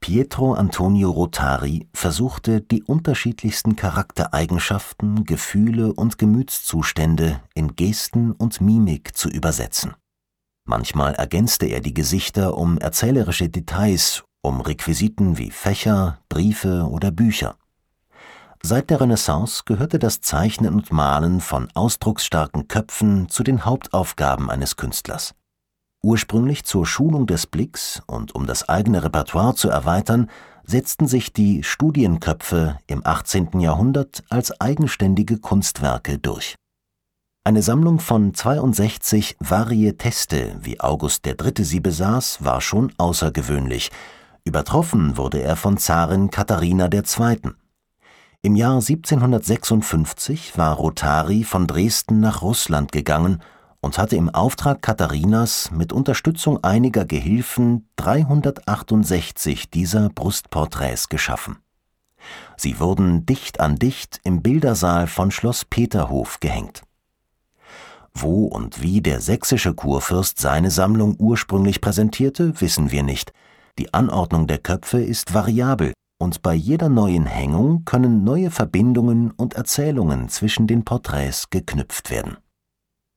Pietro Antonio Rotari versuchte, die unterschiedlichsten Charaktereigenschaften, Gefühle und Gemütszustände in Gesten und Mimik zu übersetzen. Manchmal ergänzte er die Gesichter um erzählerische Details, um Requisiten wie Fächer, Briefe oder Bücher. Seit der Renaissance gehörte das Zeichnen und Malen von ausdrucksstarken Köpfen zu den Hauptaufgaben eines Künstlers. Ursprünglich zur Schulung des Blicks und um das eigene Repertoire zu erweitern, setzten sich die Studienköpfe im 18. Jahrhundert als eigenständige Kunstwerke durch. Eine Sammlung von 62 Varieteste, wie August III. Sie besaß, war schon außergewöhnlich. Übertroffen wurde er von Zarin Katharina II. Im Jahr 1756 war Rotari von Dresden nach Russland gegangen und hatte im Auftrag Katharinas mit Unterstützung einiger Gehilfen 368 dieser Brustporträts geschaffen. Sie wurden dicht an dicht im Bildersaal von Schloss Peterhof gehängt. Wo und wie der sächsische Kurfürst seine Sammlung ursprünglich präsentierte, wissen wir nicht. Die Anordnung der Köpfe ist variabel und bei jeder neuen Hängung können neue Verbindungen und Erzählungen zwischen den Porträts geknüpft werden.